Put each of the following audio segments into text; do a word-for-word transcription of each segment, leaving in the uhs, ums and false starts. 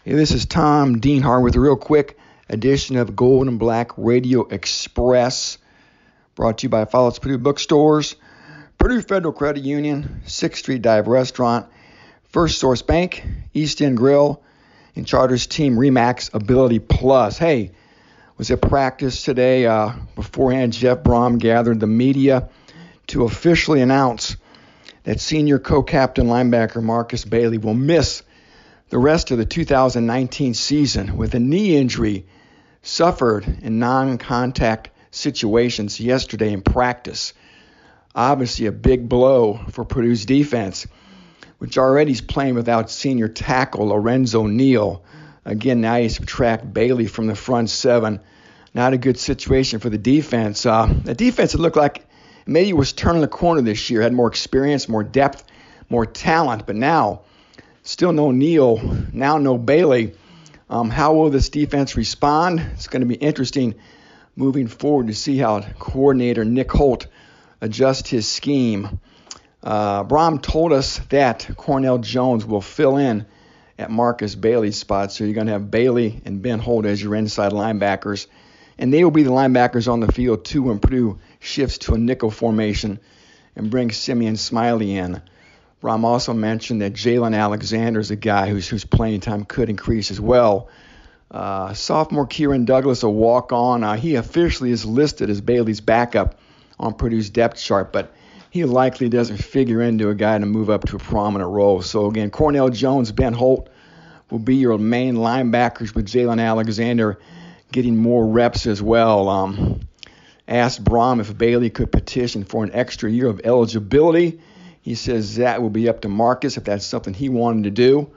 Hey, this is Tom Dienhart with a real quick edition of Gold and Black Radio Express, brought to you by Follows Purdue Bookstores, Purdue Federal Credit Union, sixth Street Dive Restaurant, First Source Bank, East End Grill, and Charters Team Remax Ability Plus. Hey, was at practice today. Uh, beforehand, Jeff Brohm gathered the media to officially announce that senior co-captain linebacker Marcus Bailey will miss the rest of the two thousand nineteen season with a knee injury suffered in non-contact situations yesterday in practice. Obviously a big blow for Purdue's defense, which already is playing without senior tackle Lorenzo Neal. Again, now you subtract Bailey from the front seven. Not a good situation for the defense. Uh, the defense, it looked like maybe was turning the corner this year, had more experience, more depth, more talent, but now still no Neal, now no Bailey. Um, how will this defense respond? It's going to be interesting moving forward to see how coordinator Nick Holt adjusts his scheme. Uh, Brohm told us that Cornell Jones will fill in at Marcus Bailey's spot, so you're going to have Bailey and Ben Holt as your inside linebackers, and they will be the linebackers on the field too when Purdue shifts to a nickel formation and brings Simeon Smiley in. Brohm also mentioned that Jalen Alexander is a guy whose whose playing time could increase as well. Uh, sophomore Kieran Douglas, a walk-on, uh, he officially is listed as Bailey's backup on Purdue's depth chart, but he likely doesn't figure into a guy to move up to a prominent role. So again, Cornell Jones, Ben Holt will be your main linebackers, with Jalen Alexander getting more reps as well. Um, asked Brohm if Bailey could petition for an extra year of eligibility. He says that will be up to Marcus if that's something he wanted to do.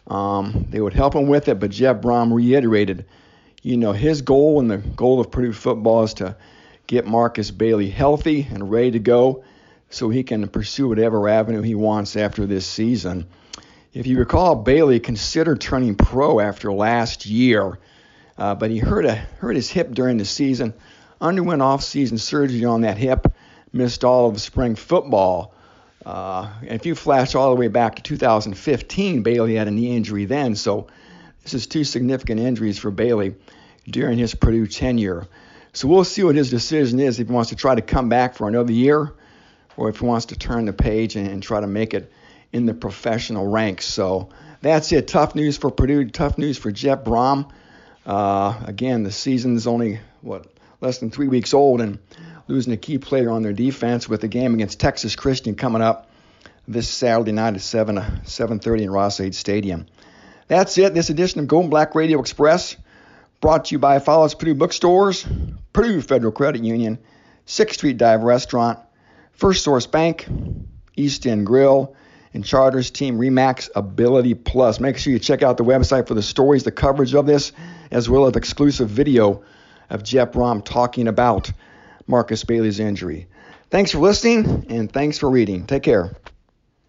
Um, they would help him with it, but Jeff Brohm reiterated, you know, his goal and the goal of Purdue football is to get Marcus Bailey healthy and ready to go so he can pursue whatever avenue he wants after this season. If you recall, Bailey considered turning pro after last year, uh, but he hurt, a, hurt his hip during the season, underwent off-season surgery on that hip, missed all of spring football. Uh, and if you flash all the way back to two thousand fifteen, Bailey had a knee injury then, so this is two significant injuries for Bailey during his Purdue tenure. So we'll see what his decision is, if he wants to try to come back for another year or if he wants to turn the page and, and try to make it in the professional ranks. So that's it. Tough news for Purdue, tough news for Jeff Brohm. Uh, again, the season's only, what, less than three weeks old, and losing a key player on their defense with the game against Texas Christian coming up this Saturday night at seven thirty in Ross-Ade Stadium. That's it. This edition of Gold and Black Radio Express brought to you by Follows Purdue Bookstores, Purdue Federal Credit Union, sixth Street Dive Restaurant, First Source Bank, East End Grill, and Charters Team Remax Ability Plus. Make sure you check out the website for the stories, the coverage of this, as well as exclusive video of Jeff Brohm talking about Marcus Bailey's injury. Thanks for listening, and thanks for reading. Take care.